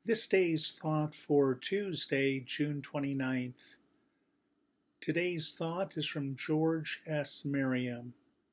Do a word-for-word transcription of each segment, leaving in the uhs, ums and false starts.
This day's thought for Tuesday, June twenty-ninth. Today's thought is from George S. Merriam.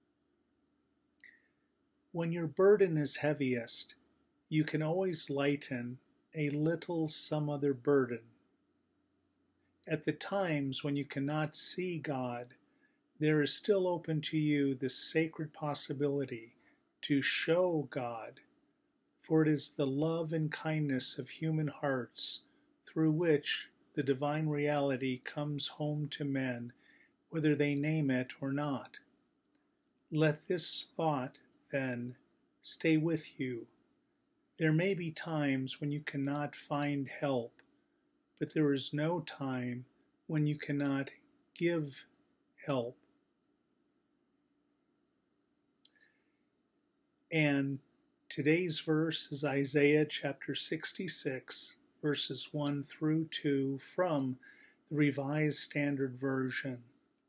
When your burden is heaviest, you can always lighten a little some other burden. At the times when you cannot see God, there is still open to you the sacred possibility to show God, for it is the love and kindness of human hearts through which the divine reality comes home to men, whether they name it or not. Let this thought, then, stay with you. There may be times when you cannot find help, but there is no time when you cannot give help. And today's verse is Isaiah chapter sixty-six, verses one through two from the Revised Standard Version.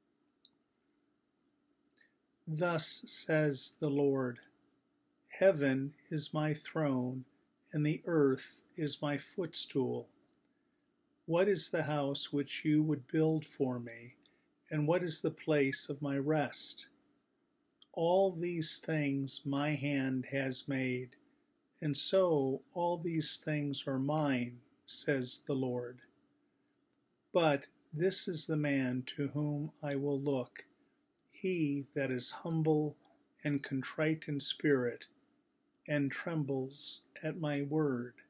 Thus says the Lord, Heaven is my throne, and the earth is my footstool. What is the house which you would build for me, and what is the place of my rest? All these things my hand has made, and so all these things are mine, says the Lord. But this is the man to whom I will look, he that is humble and contrite in spirit, and trembles at my word.